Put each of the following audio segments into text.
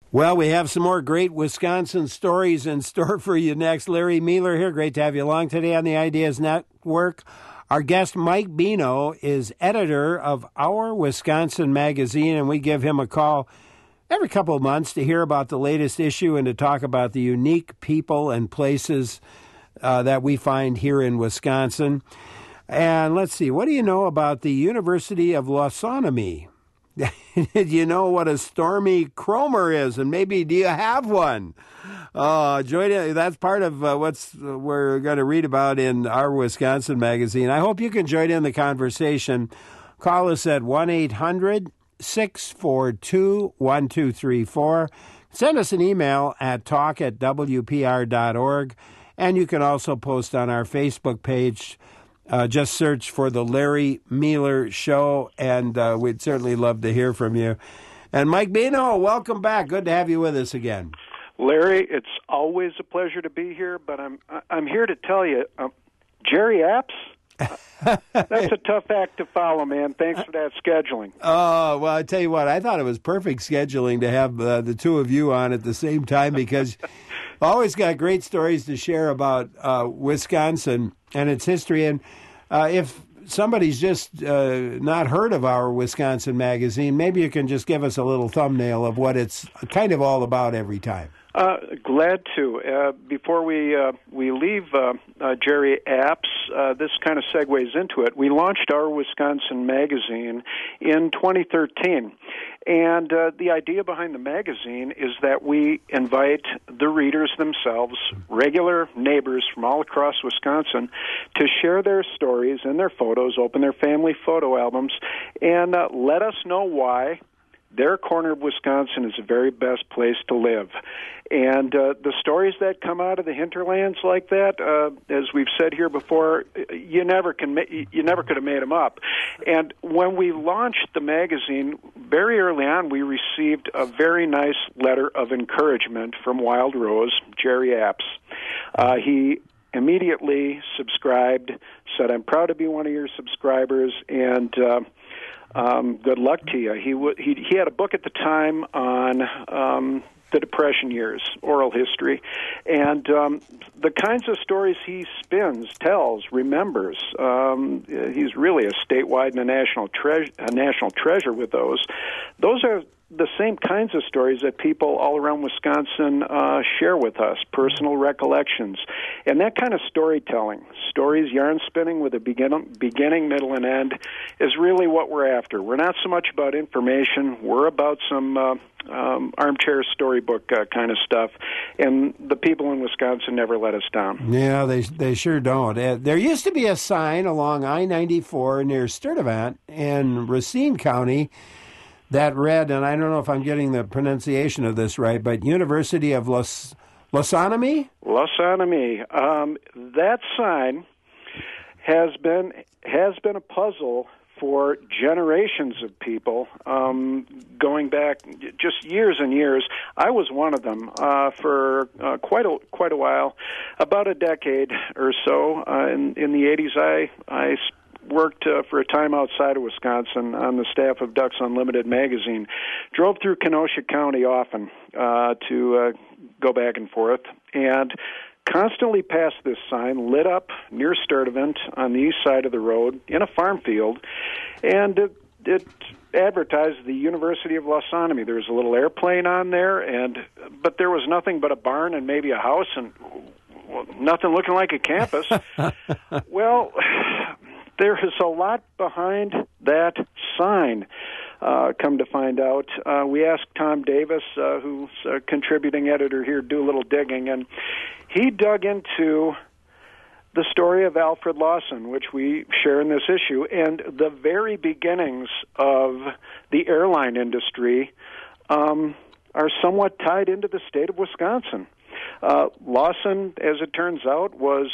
Well, we have some more great Wisconsin stories in store for you next. Larry Mueller here. Great to have you along today on the Ideas Network. Our guest, Mike Bino, is editor of Our Wisconsin Magazine, and we give him a call every couple of months to hear about the latest issue and to talk about the unique people and places that we find here in Wisconsin. And let's see, what do you know about the University of Lausonomy? Did you know what a stormy Cromer is? And maybe do you have one? Join in. That's part of we're going to read about in Our Wisconsin Magazine. I hope you can join in the conversation. Call us at 1-800-642-1234. Send us an email at talk@wpr.org. And you can also post on our Facebook page. Just search for the Larry Mueller Show, and we'd certainly love to hear from you. And Mike Bino, welcome back. Good to have you with us again. Larry, it's always a pleasure to be here, but I'm here to tell you, Jerry Apps, that's a tough act to follow, man. Thanks for that scheduling. Oh, well, I tell you what, I thought it was perfect scheduling to have the two of you on at the same time because always got great stories to share about Wisconsin and its history. And if somebody's just not heard of Our Wisconsin Magazine, maybe you can just give us a little thumbnail of what it's kind of all about every time. Glad to. Before we leave Jerry Apps, this kind of segues into it. We launched Our Wisconsin Magazine in 2013. And the idea behind the magazine is that we invite the readers themselves, regular neighbors from all across Wisconsin, to share their stories and their photos, open their family photo albums, and let us know why their corner of Wisconsin is the very best place to live. And the stories that come out of the hinterlands like that, as we've said here before, you never could have made them up. And when we launched the magazine, very early on, we received a very nice letter of encouragement from Wild Rose, Jerry Apps. He immediately subscribed, said, "I'm proud to be one of your subscribers," and good luck to you. He had a book at the time on the Depression years, oral history, and the kinds of stories he spins, tells, remembers. He's really a statewide and a national treasure with those. Those are the same kinds of stories that people all around Wisconsin share with us, personal recollections. And that kind of storytelling, stories, yarn spinning with a beginning, middle, and end, is really what we're after. We're not so much about information. We're about some armchair storybook kind of stuff. And the people in Wisconsin never let us down. Yeah, they sure don't. There used to be a sign along I-94 near Sturtevant in Racine County that read, and I don't know if I'm getting the pronunciation of this right, but University of Lausonomy? Lausonomy. That sign has been a puzzle for generations of people, going back just years and years. I was one of them for quite a while, about a decade or so. In the 80s, I worked for a time outside of Wisconsin on the staff of Ducks Unlimited magazine. Drove through Kenosha County often to go back and forth, and constantly passed this sign, lit up near Sturtevant on the east side of the road in a farm field, and it advertised the University of Lausonomy. There was a little airplane on there, but there was nothing but a barn and maybe a house, and nothing looking like a campus. Well, there is a lot behind that sign, come to find out. We asked Tom Davis, who's a contributing editor here, to do a little digging, and he dug into the story of Alfred Lawson, which we share in this issue, and the very beginnings of the airline industry are somewhat tied into the state of Wisconsin. Lawson, as it turns out, was...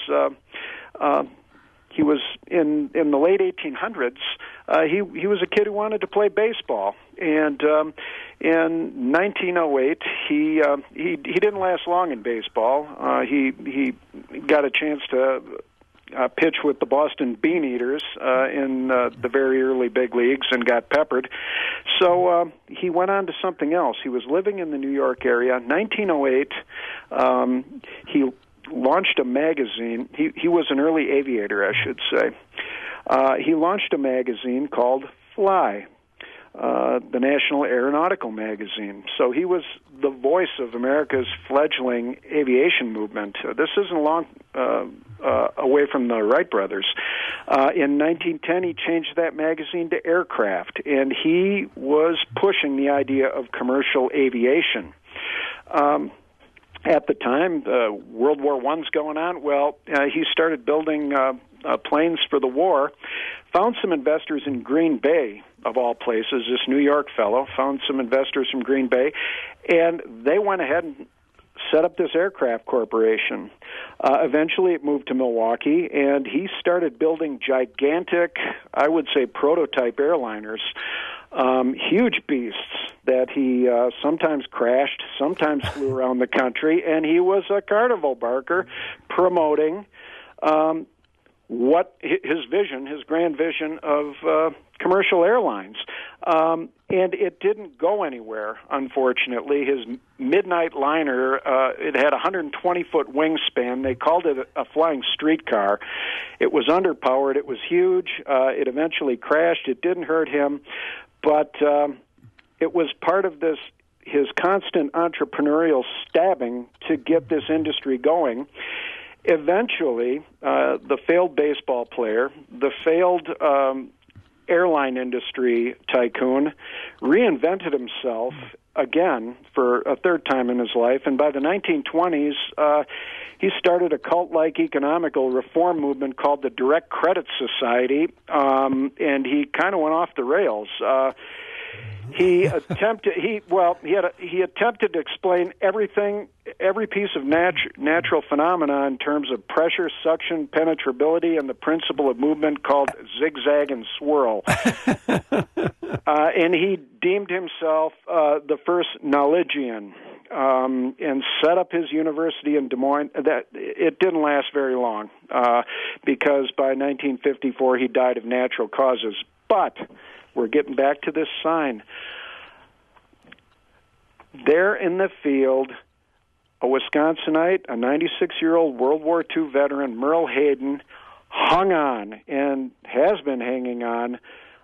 He was in the late 1800s. He was a kid who wanted to play baseball, and in 1908 he didn't last long in baseball. He got a chance to pitch with the Boston Bean Eaters in the very early big leagues and got peppered. So he went on to something else. He was living in the New York area. 1908, he launched a magazine. He was an early aviator, I should say. He launched a magazine called Fly, the National Aeronautical Magazine. So he was the voice of America's fledgling aviation movement. This isn't long away from the Wright brothers. In 1910, he changed that magazine to Aircraft, and he was pushing the idea of commercial aviation. At the time, World War I's going on. Well, he started building planes for the war, found some investors in Green Bay, of all places. This New York fellow found some investors from Green Bay, and they went ahead and set up this aircraft corporation. Eventually, it moved to Milwaukee, and he started building gigantic, I would say, prototype airliners, huge beasts that he sometimes crashed, sometimes flew around the country, and he was a carnival barker promoting what his vision, his grand vision of commercial airlines. And it didn't go anywhere, unfortunately. His Midnight liner, it had a 120-foot wingspan. They called it a flying streetcar. It was underpowered. It was huge. It eventually crashed. It didn't hurt him. But it was part of his constant entrepreneurial stabbing to get this industry going. Eventually, the failed baseball player, the failed airline industry tycoon, reinvented himself again for a third time in his life. And by the 1920s, he started a cult-like economical reform movement called the Direct Credit Society, and he kind of went off the rails. He attempted to explain every piece of natural phenomena in terms of pressure, suction, penetrability, and the principle of movement called zigzag and swirl. And he deemed himself the first knowledgian, and set up his university in Des Moines. That it didn't last very long, because by 1954 he died of natural causes. But we're getting back to this sign. There in the field, a Wisconsinite, a 96-year-old World War II veteran, Merle Hayden, hung on and has been hanging on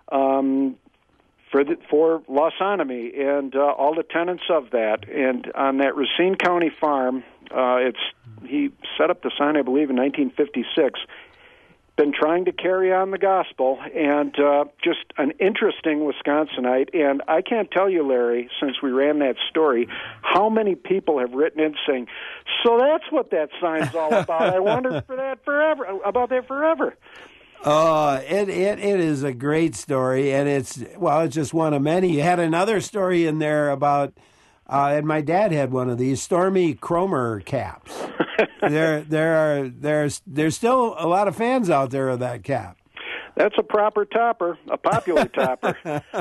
for Lausonomy and all the tenants of that. And on that Racine County farm, he set up the sign, I believe, in 1956. Been trying to carry on the gospel, and just an interesting Wisconsinite. And I can't tell you, Larry, since we ran that story, how many people have written in saying, so that's what that sign's all about. I wondered about that forever. Oh, it is a great story, and it's just one of many. You had another story in there about, and my dad had one of these, Stormy Kromer caps. There's still a lot of fans out there of that cap. That's a proper topper, a popular topper.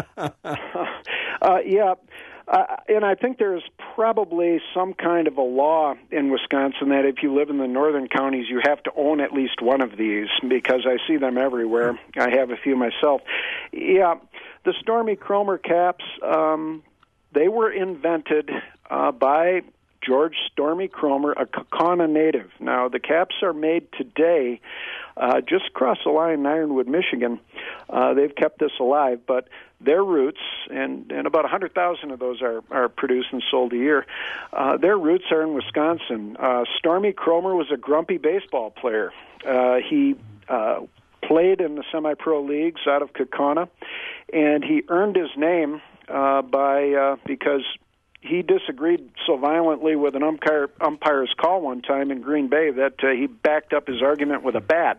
And I think there's probably some kind of a law in Wisconsin that if you live in the northern counties, you have to own at least one of these, because I see them everywhere. I have a few myself. Yeah, the Stormy Kromer caps, they were invented by George Stormy Kromer, a Kaukauna native. Now, the caps are made today just across the line in Ironwood, Michigan. They've kept this alive, but their roots, and about 100,000 of those are produced and sold a year, their roots are in Wisconsin. Stormy Kromer was a grumpy baseball player. He played in the semi-pro leagues out of Kaukauna, and he earned his name because he disagreed so violently with an umpire's call one time in Green Bay that he backed up his argument with a bat.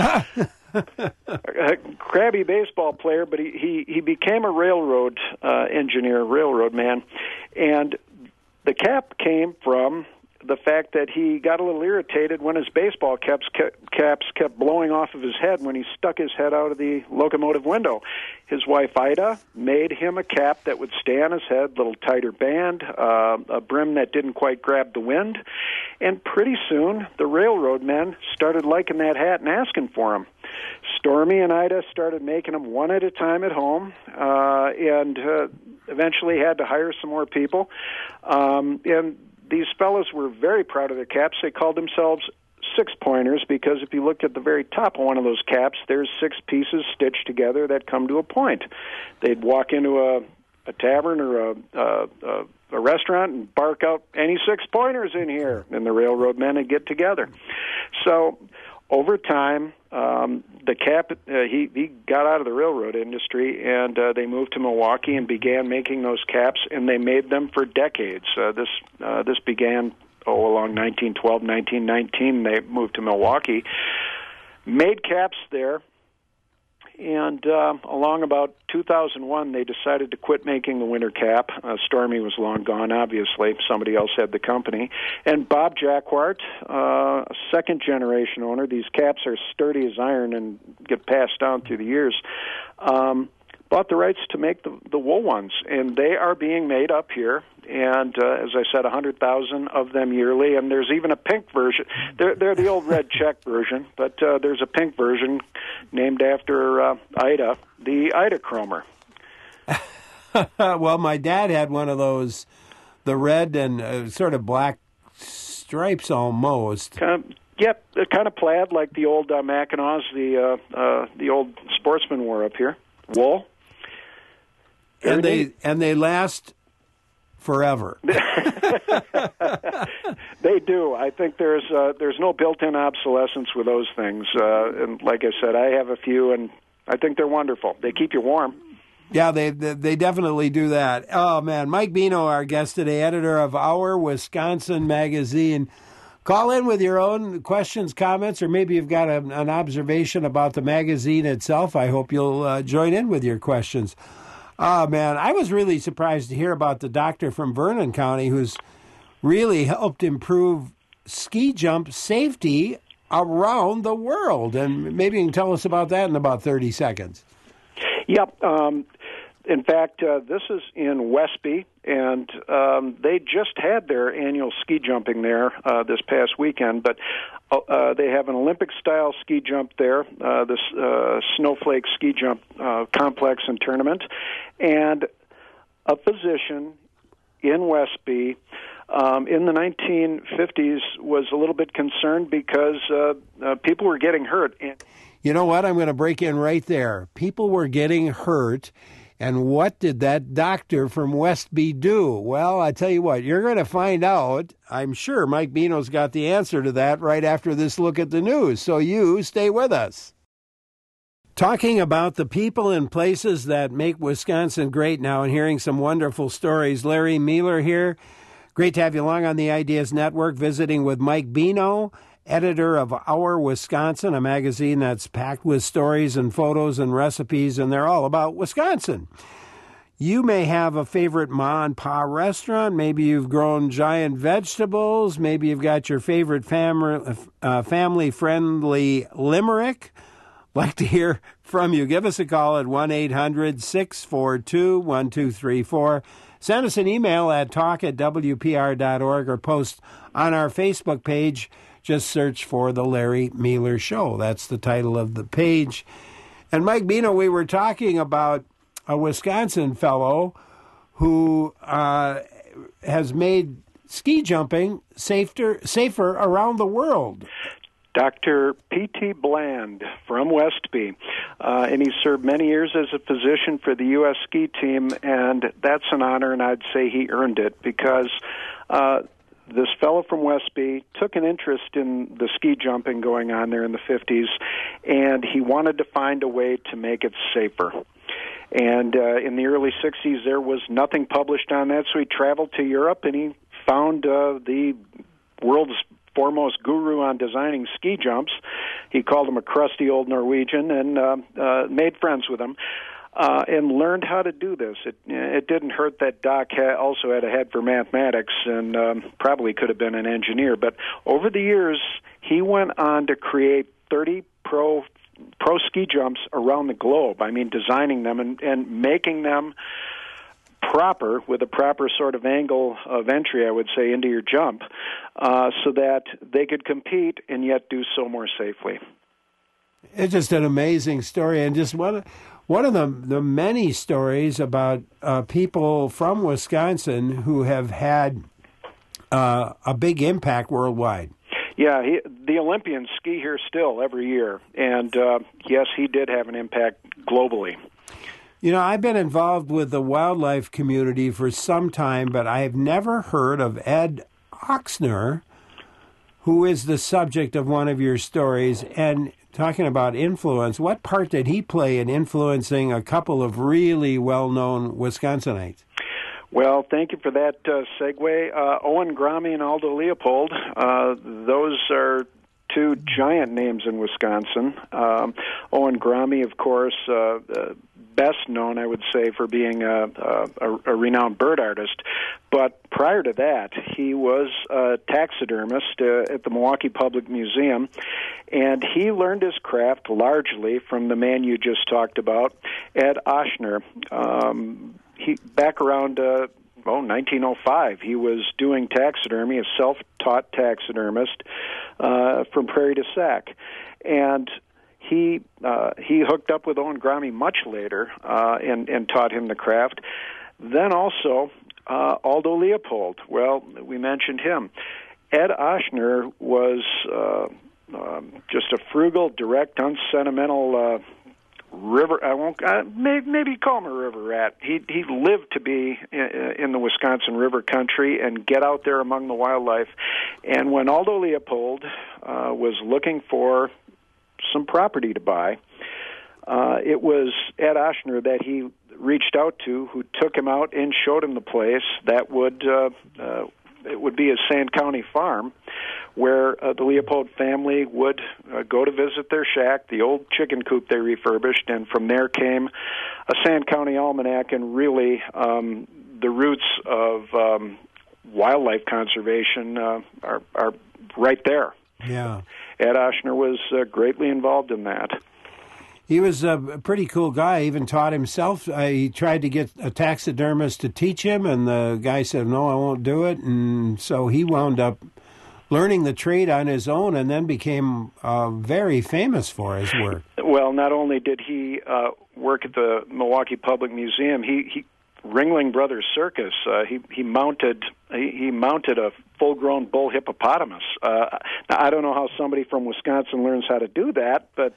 A crabby baseball player, but he became a railroad engineer, railroad man. And the cap came from the fact that he got a little irritated when his baseball caps kept blowing off of his head when he stuck his head out of the locomotive window. His wife, Ida, made him a cap that would stay on his head, a little tighter band, a brim that didn't quite grab the wind. And pretty soon, the railroad men started liking that hat and asking for him. Stormy and Ida started making them one at a time at home, and eventually had to hire some more people. And these fellows were very proud of their caps. They called themselves six-pointers because if you look at the very top of one of those caps, there's 6 pieces stitched together that come to a point. They'd walk into a tavern or a restaurant and bark out, "Any 6-pointers in here?" And the railroad men would get together. So over time, the cap, he got out of the railroad industry, and they moved to Milwaukee and began making those caps, and they made them for decades. This began, along 1912, 1919, they moved to Milwaukee, made caps there, and along about 2001, they decided to quit making the winter cap. Stormy was long gone, obviously. Somebody else had the company. And Bob Jacquard, second-generation owner, these caps are sturdy as iron and get passed down through the years, bought the rights to make the wool ones, and they are being made up here. And as I said, 100,000 of them yearly, and there's even a pink version. They're the old red check version, but there's a pink version named after Ida, the Ida Chromer. Well, my dad had one of those, the red and sort of black stripes almost. Yep, kind of plaid like the old Mackinaws, the old sportsmen wore up here. Wool. And they last forever. They do. I think there's no built-in obsolescence with those things. And like I said, I have a few, and I think they're wonderful. They keep you warm. Yeah, they definitely do that. Oh, man. Mike Bino, our guest today, editor of Our Wisconsin Magazine. Call in with your own questions, comments, or maybe you've got an observation about the magazine itself. I hope you'll join in with your questions. Oh, man, I was really surprised to hear about the doctor from Vernon County who's really helped improve ski jump safety around the world. And maybe you can tell us about that in about 30 seconds. Yep. In fact, this is in Westby, and they just had their annual ski jumping there this past weekend, but they have an Olympic-style ski jump there, this Snowflake ski jump complex and tournament, and a physician in Westby in the 1950s was a little bit concerned because people were getting hurt. You know what? I'm going to break in right there. People were getting hurt. And what did that doctor from Westby do? Well, I tell you what, you're going to find out. I'm sure Mike Bino's got the answer to that right after this look at the news. So you stay with us. Talking about the people and places that make Wisconsin great now and hearing some wonderful stories. Larry Mealer here. Great to have you along on the Ideas Network, visiting with Mike Bino, editor of Our Wisconsin, a magazine that's packed with stories and photos and recipes, and they're all about Wisconsin. You may have a favorite ma and pa restaurant. Maybe you've grown giant vegetables. Maybe you've got your favorite family-friendly limerick. Like to hear from you. Give us a call at 1-800-642-1234. Send us an email at talk@wpr.org or post on our Facebook page. Just search for The Larry Mealer Show. That's the title of the page. And Mike Bino, we were talking about a Wisconsin fellow who has made ski jumping safer around the world. Dr. P.T. Bland from Westby, and he served many years as a physician for the U.S. ski team, and that's an honor, and I'd say he earned it because this fellow from Westby took an interest in the ski jumping going on there in the 50s, and he wanted to find a way to make it safer. And in the early 60s, there was nothing published on that, so he traveled to Europe, and he found the world's foremost guru on designing ski jumps. He called him a crusty old Norwegian and made friends with him. and learned how to do this. It didn't hurt that Doc also had a head for mathematics and probably could have been an engineer. But over the years, he went on to create 30 pro ski jumps around the globe. I mean, designing them and making them proper, with a proper sort of angle of entry, I would say, into your jump, so that they could compete and yet do so more safely. It's just an amazing story, and just one of the many stories about people from Wisconsin who have had a big impact worldwide. Yeah, the Olympians ski here still every year, and yes, he did have an impact globally. You know, I've been involved with the wildlife community for some time, but I have never heard of Ed Ochsner, who is the subject of one of your stories. And talking about influence, what part did he play in influencing a couple of really well-known Wisconsinites? Well, thank you for that segue. Owen Grommy and Aldo Leopold, those are two giant names in Wisconsin. Owen Grommy, of course, best known, I would say, for being a renowned bird artist. But prior to that, he was a taxidermist at the Milwaukee Public Museum, and he learned his craft largely from the man you just talked about, Ed Ochsner. Back around 1905, he was doing taxidermy, a self-taught taxidermist from Prairie du Sac, and he hooked up with Owen Grommy much later and taught him the craft. Then also Aldo Leopold. Well, we mentioned him. Ed Ochsner was just a frugal, direct, unsentimental river. I won't. Maybe call him a river rat. He lived to be in the Wisconsin River country and get out there among the wildlife. And when Aldo Leopold was looking for some property to buy, it was Ed Ochsner that he reached out to, who took him out and showed him the place that would it would be a Sand County farm, where the Leopold family would go to visit their shack, the old chicken coop they refurbished, and from there came a Sand County almanac, and really the roots of wildlife conservation are right there. Yeah. Ed Ochsner was greatly involved in that. He was a pretty cool guy. He even taught himself. He tried to get a taxidermist to teach him, and the guy said, no, I won't do it. And so he wound up learning the trade on his own and then became very famous for his work. Well, not only did he work at the Milwaukee Public Museum, he Ringling Brothers Circus, he mounted a full-grown bull hippopotamus. Now, I don't know how somebody from Wisconsin learns how to do that, but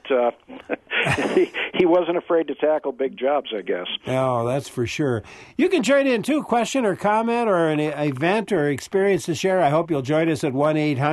he wasn't afraid to tackle big jobs, I guess. Oh, that's for sure. You can join in, too, question or comment or an event or experience to share. I hope you'll join us at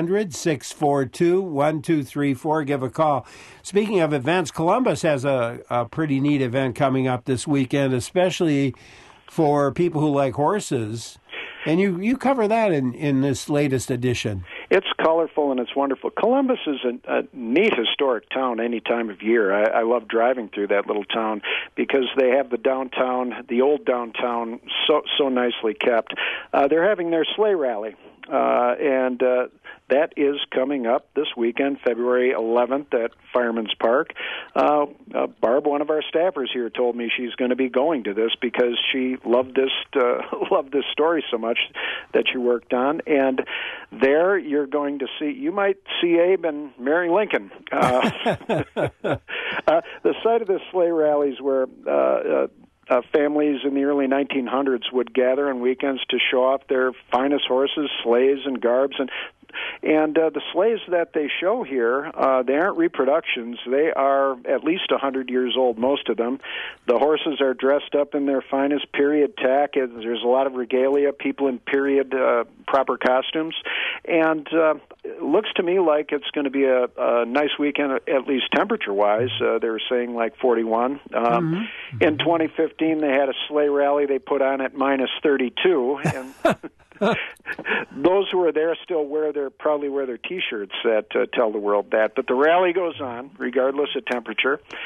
1-800-642-1234. Give a call. Speaking of events, Columbus has a pretty neat event coming up this weekend, especially for people who like horses. And you cover that in this latest edition. It's colorful and it's wonderful. Columbus is a neat historic town any time of year. I love driving through that little town because they have the downtown, the old downtown, so nicely kept. They're having their sleigh rally, and that is coming up this weekend, February 11th at Fireman's Park. Barb, one of our staffers here, told me she's going to be going to this because she loved this story so much that she worked on. And there you're going to see, you might see Abe and Mary Lincoln. The site of the sleigh rallies where families in the early 1900s would gather on weekends to show off their finest horses, sleighs, and garbs. And the sleighs that they show here, they aren't reproductions. They are at least 100 years old, most of them. The horses are dressed up in their finest period tack. There's a lot of regalia, people in period proper costumes. And it looks to me like it's going to be a nice weekend, at least temperature-wise. They were saying like 41. In 2015, they had a sleigh rally they put on at minus 32. And those who are there still probably wear their T-shirts that tell the world that. But the rally goes on, regardless of temperature.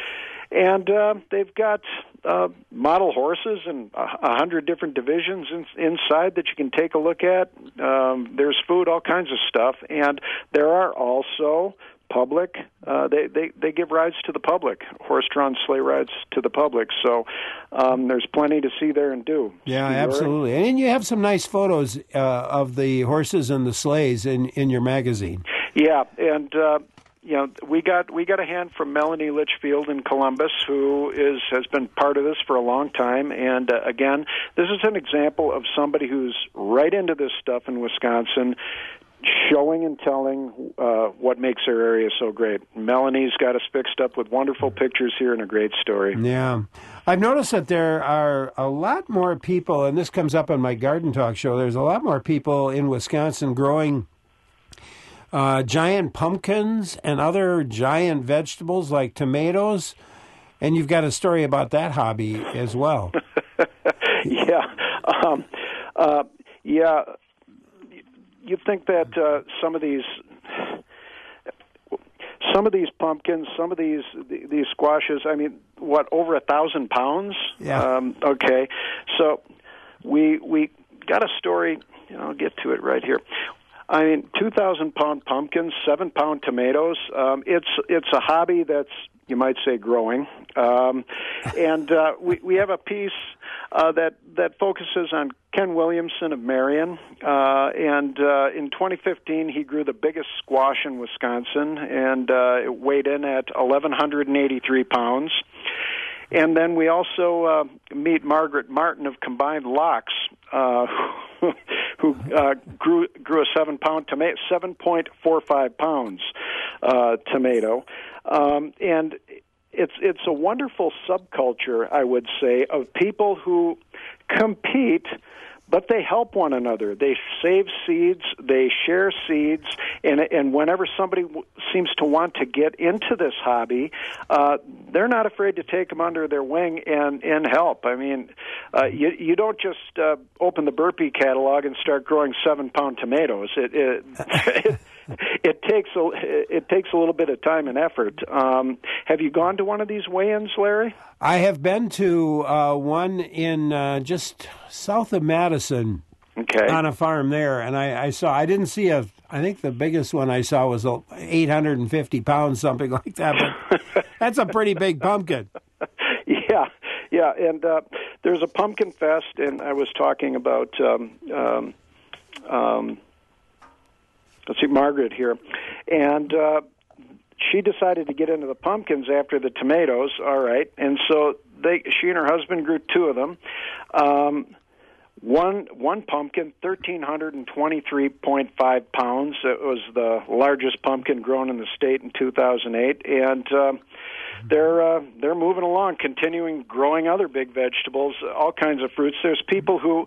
And they've got model horses and 100 different divisions inside that you can take a look at. There's food, all kinds of stuff. And there are also public, they give rides to the public, horse-drawn sleigh rides to the public. So there's plenty to see there and do. Yeah, absolutely. And you have some nice photos of the horses and the sleighs in your magazine. Yeah, and we got a hand from Melanie Litchfield in Columbus, who has been part of this for a long time. And again, this is an example of somebody who's right into this stuff in Wisconsin, showing and telling what makes our area so great. Melanie's got us fixed up with wonderful pictures here and a great story. Yeah. I've noticed that there are a lot more people, and this comes up on my Garden Talk show, there's a lot more people in Wisconsin growing giant pumpkins and other giant vegetables like tomatoes, and you've got a story about that hobby as well. Yeah. You think that some of these pumpkins, some of these squashes, I mean, what, over 1,000 pounds? Yeah. Okay. So we got a story, I'll get to it right here. I mean, 2,000-pound pumpkins, 7-pound tomatoes. It's a hobby that's, you might say, growing. And we have a piece that focuses on Ken Williamson of Marion. And in 2015, he grew the biggest squash in Wisconsin, and it weighed in at 1,183 pounds. And then we also meet Margaret Martin of Combined Locks, who grew a 7-pound tomato, 7.45 pounds tomato, and it's a wonderful subculture, I would say, of people who compete, but they help one another. They save seeds, they share seeds, and whenever somebody seems to want to get into this hobby, they're not afraid to take them under their wing and help. I mean, you don't just open the Burpee catalog and start growing 7-pound tomatoes. It takes a little bit of time and effort. Have you gone to one of these weigh-ins, Larry? I have been to one in just south of Madison, okay, on a farm there, and I didn't see I think the biggest one I saw was 850 pounds, something like that, but that's a pretty big pumpkin. Yeah, and there's a pumpkin fest, and I was talking about, let's see, Margaret here, and she decided to get into the pumpkins after the tomatoes, all right, and so she and her husband grew 2 of them. One pumpkin, 1,323.5 pounds. It was the largest pumpkin grown in the state in 2008, and they're moving along, continuing growing other big vegetables, all kinds of fruits. There's people who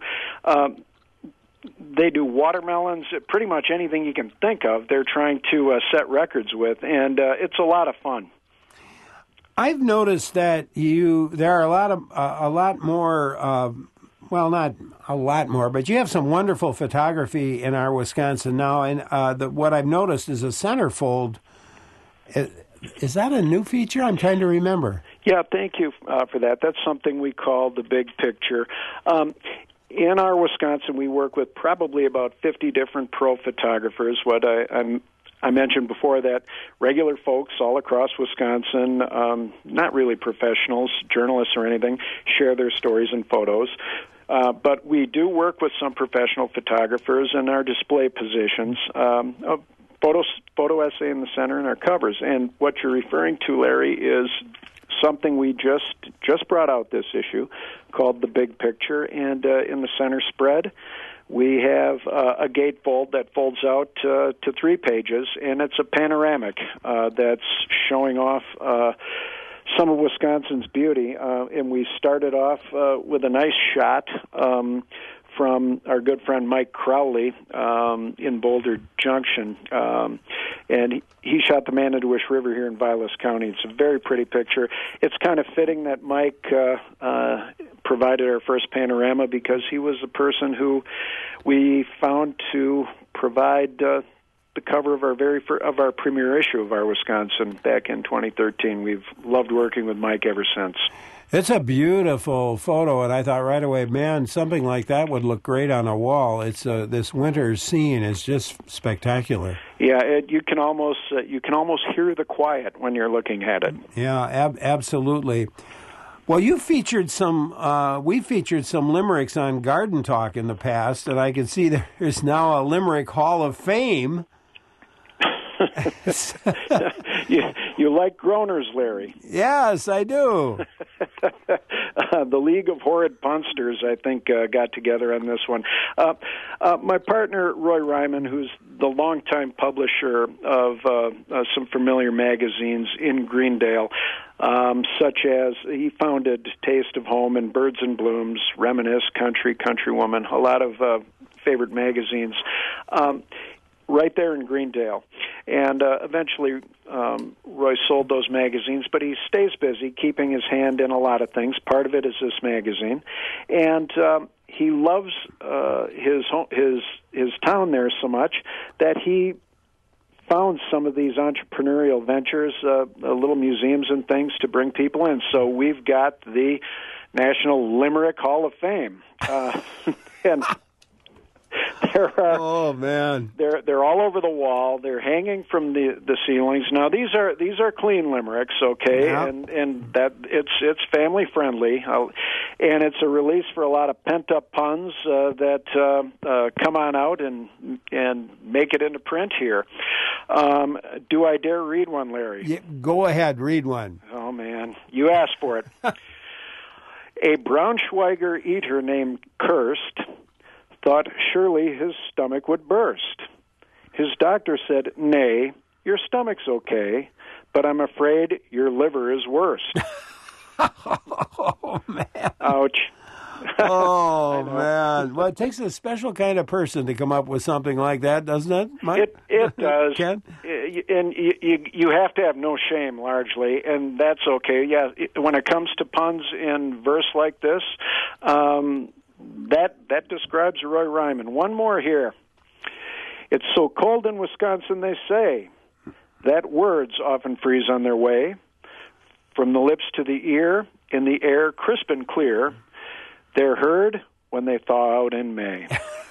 they do watermelons, pretty much anything you can think of. They're trying to set records with, and it's a lot of fun. I've noticed that there are a lot more. Well, not a lot more, but you have some wonderful photography in our Wisconsin now, and what I've noticed is a centerfold. Is that a new feature? I'm trying to remember. Yeah, thank you for that. That's something we call the big picture. In our Wisconsin, we work with probably about 50 different pro photographers. What I mentioned before, that regular folks all across Wisconsin, not really professionals, journalists or anything, share their stories and photos. But we do work with some professional photographers in our display positions, photo essay in the center and our covers. And what you're referring to, Larry, is something we just brought out this issue called The Big Picture. And in the center spread, we have a gatefold that folds out to 3 pages, and it's a panoramic that's showing off some of Wisconsin's beauty. And we started off with a nice shot from our good friend Mike Crowley in Boulder Junction. And he shot the Manitowish River here in Vilas County. It's a very pretty picture. It's kind of fitting that Mike provided our first panorama, because he was the person who we found to provide the cover of our premiere issue of Our Wisconsin back in 2013. We've loved working with Mike ever since. It's a beautiful photo, and I thought right away, man, something like that would look great on a wall. It's this winter scene is just spectacular. Yeah, you can almost hear the quiet when you're looking at it. Yeah, absolutely. Well, we featured some limericks on Garden Talk in the past, and I can see there's now a Limerick Hall of Fame. You like groaners, Larry? Yes, I do. The League of Horrid Punsters, I think, got together on this one. My partner, Roy Ryman, who's the longtime publisher of some familiar magazines in Greendale, such as he founded Taste of Home and Birds and Blooms, Reminisce, Countrywoman, a lot of favorite magazines. Right there in Greendale. And eventually Roy sold those magazines, but he stays busy keeping his hand in a lot of things. Part of it is this magazine. And he loves his town there so much that he found some of these entrepreneurial ventures, little museums and things to bring people in. So we've got the National Limerick Hall of Fame. And oh man, they're all over the wall. They're hanging from the ceilings. Now these are clean limericks, okay, yeah. and that it's family friendly, and it's a release for a lot of pent up puns that come on out and make it into print here. Do I dare read one, Larry? Yeah, go ahead, read one. Oh man, you asked for it. A Braunschweiger eater named Kirst thought surely his stomach would burst. His doctor said, "Nay, your stomach's okay, but I'm afraid your liver is worst." Oh, man. Ouch. Oh, man. Well, it takes a special kind of person to come up with something like that, doesn't it, Mike? It does. Ken? And you have to have no shame, largely, and that's okay. Yeah, when it comes to puns in verse like this, that describes Roy Ryman. One more here. It's so cold in Wisconsin, they say, that words often freeze on their way. From the lips to the ear, in the air crisp and clear, they're heard when they thaw out in May.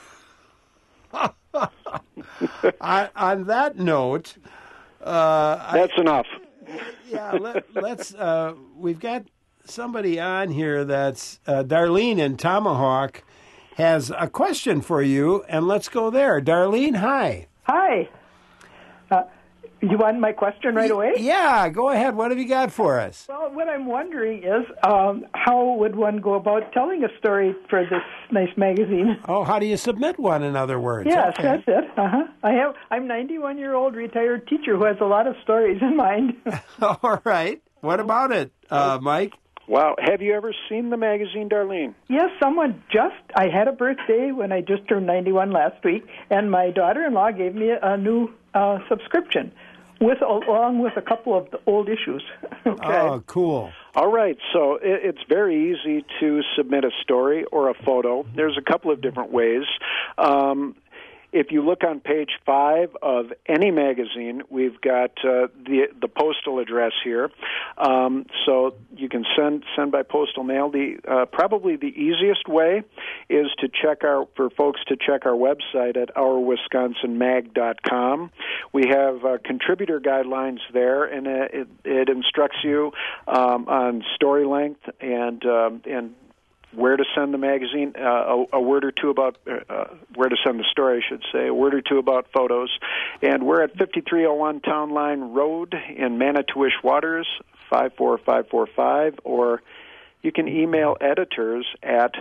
On that note... that's enough. Yeah, let's... we've got somebody on here that's... Darlene in Tomahawk has a question for you, and let's go there. Darlene, hi. Hi. You want my question right away? Yeah, go ahead. What have you got for us? Well, what I'm wondering is how would one go about telling a story for this nice magazine? Oh, how do you submit one, in other words? Yes, okay. That's it. I'm 91-year-old retired teacher who has a lot of stories in mind. All right. What about it, Mike? Wow. Have you ever seen the magazine, Darlene? Yes, I had a birthday when I just turned 91 last week, and my daughter-in-law gave me a new subscription. Along with a couple of the old issues. Okay. Oh, cool. All right, so it's very easy to submit a story or a photo. There's a couple of different ways. If you look on page 5 of any magazine, we've got the postal address here. So you can send by postal mail. Probably the easiest way is for folks to check our website at ourwisconsinmag.com. We have contributor guidelines there, and it instructs you on story length and where to send the magazine, a word or two about where to send the story, I should say, a word or two about photos. And we're at 5301 Town Line Road in Manitowish Waters, 54545, or you can email editors at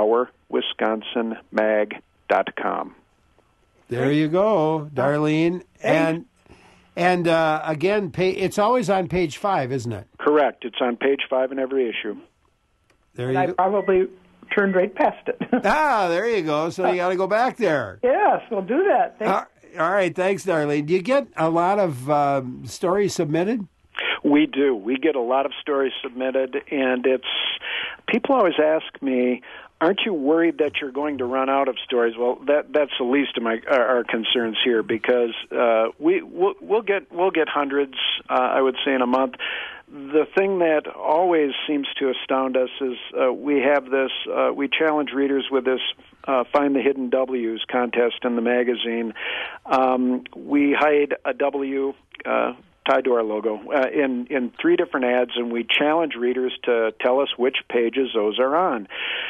ourwisconsinmag.com. There you go, Darlene. And again, it's always on page 5, isn't it? Correct. It's on page 5 in every issue. I probably turned right past it. There you go. So you got to go back there. Yes, we'll do that. Thanks. All right. Thanks, Darlene. Do you get a lot of stories submitted? We do. We get a lot of stories submitted, and people always ask me, aren't you worried that you're going to run out of stories? Well, that's the least of our concerns here, because we'll get hundreds, I would say, in a month. The thing that always seems to astound us is we have this. We challenge readers with this Find the Hidden W's contest in the magazine. We hide a W tied to our logo in 3 different ads, and we challenge readers to tell us which pages those are on.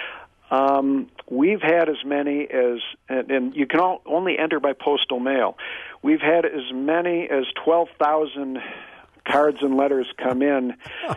We've had as many as, and you can only enter by postal mail. We've had as many as 12,000 cards and letters come in.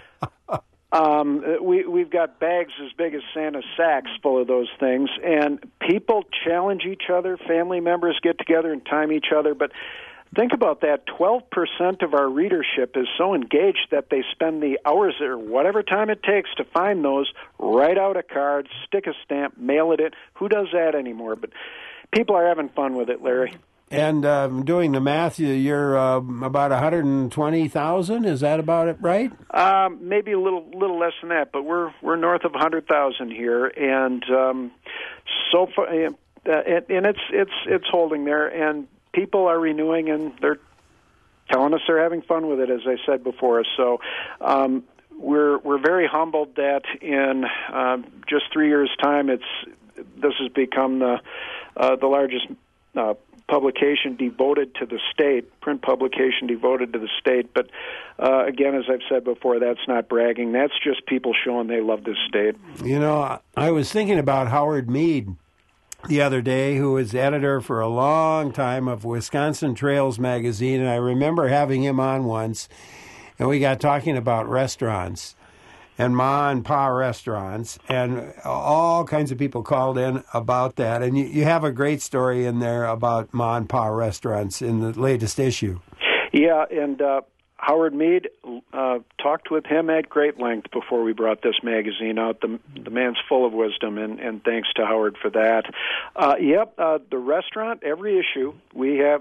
We've got bags as big as Santa's sacks full of those things, and people challenge each other. Family members get together and time each other, but think about that. 12% of our readership is so engaged that they spend the hours or whatever time it takes to find those, write out a card, stick a stamp, mail it in. Who does that anymore? But people are having fun with it, Larry. And doing the math, you're about 120,000. Is that about it, right? Maybe a little less than that, but we're north of 100,000 here, and so far, and it's holding there. And people are renewing, and they're telling us they're having fun with it, as I said before. So we're very humbled that in just 3 years' time, this has become the largest publication devoted to the state, print publication devoted to the state. But again, as I've said before, that's not bragging. That's just people showing they love this state. You know, I was thinking about Howard Mead the other day, who was editor for a long time of Wisconsin Trails magazine, and I remember having him on once, and we got talking about restaurants and ma and pa restaurants, and all kinds of people called in about that. And you have a great story in there about ma and pa restaurants in the latest issue. Yeah, and Howard Mead, talked with him at great length before we brought this magazine out. The man's full of wisdom, and thanks to Howard for that. The restaurant, every issue we have.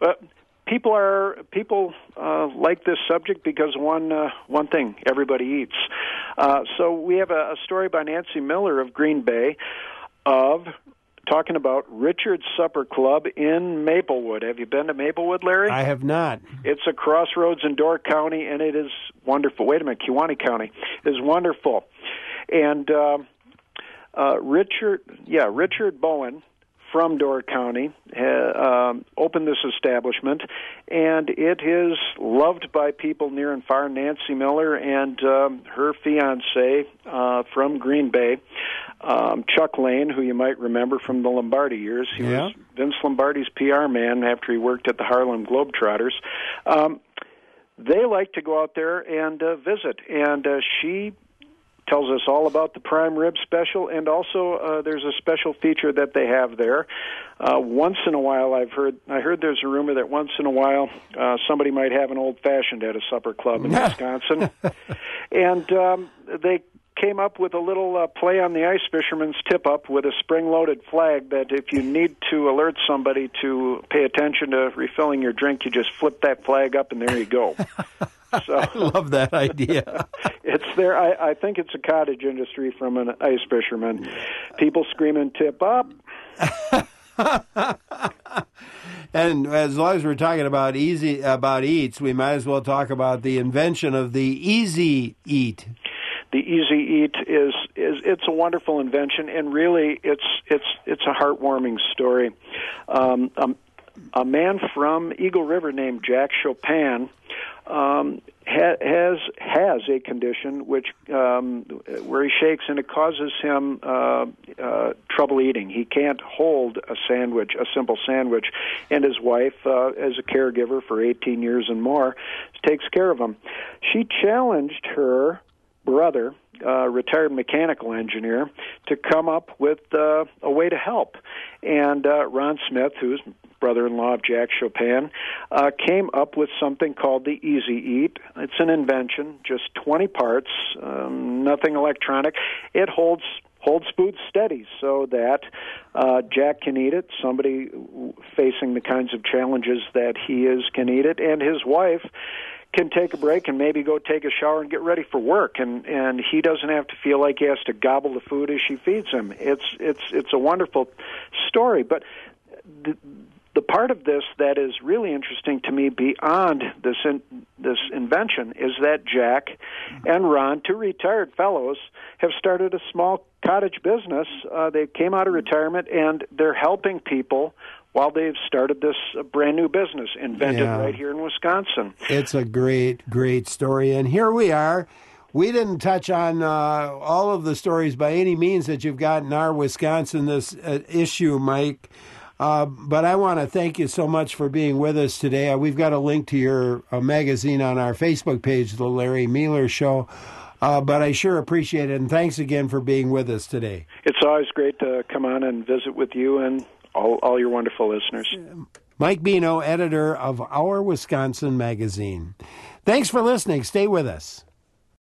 People like this subject because one thing: everybody eats. So we have a story by Nancy Miller of Green Bay of talking about Richard's Supper Club in Maplewood. Have you been to Maplewood, Larry? I have not. It's a crossroads in Door County, and it is wonderful. Wait a minute, Kewaunee County is wonderful. And Richard Bowen from Door County opened this establishment, and it is loved by people near and far. Nancy Miller and her fiancé from Green Bay, Chuck Lane, who you might remember from the Lombardi years. He was Vince Lombardi's PR man after he worked at the Harlem Globetrotters. They like to go out there and visit, and she tells us all about the prime rib special, and also there's a special feature that they have there. Once in a while, I heard there's a rumor that once in a while somebody might have an old-fashioned at a supper club in Wisconsin. And they came up with a little play on the ice fisherman's tip-up with a spring-loaded flag that if you need to alert somebody to pay attention to refilling your drink, you just flip that flag up, and there you go. So, I love that idea. It's there. I think it's a cottage industry from an ice fisherman. People screaming, "Tip up!" And as long as we're talking about eats, we might as well talk about the invention of the Easy Eat. The Easy Eat is it's a wonderful invention, and really it's a heartwarming story. A man from Eagle River named Jack Chopin has a condition which where he shakes, and it causes him trouble eating. He can't hold a simple sandwich, and his wife, as a caregiver for 18 years and more, takes care of him. She challenged her brother, retired mechanical engineer, to come up with a way to help. And Ron Smith, who's brother-in-law of Jack Chopin, came up with something called the Easy Eat. It's an invention, just 20 parts, nothing electronic. It holds food steady so that Jack can eat it, somebody facing the kinds of challenges that he is can eat it, and his wife can take a break and maybe go take a shower and get ready for work, and he doesn't have to feel like he has to gobble the food as she feeds him. It's a wonderful story, but the part of this that is really interesting to me beyond this invention is that Jack and Ron, two retired fellows, have started a small cottage business. They came out of retirement, and they're helping people while they've started this brand new business, invented right here in Wisconsin. It's a great, great story. And here we are. We didn't touch on all of the stories by any means that you've got in our Wisconsin this issue, Mike. But I want to thank you so much for being with us today. We've got a link to your magazine on our Facebook page, The Larry Mealer Show. But I sure appreciate it, and thanks again for being with us today. It's always great to come on and visit with you and all your wonderful listeners. Mike Bino, editor of Our Wisconsin Magazine. Thanks for listening. Stay with us.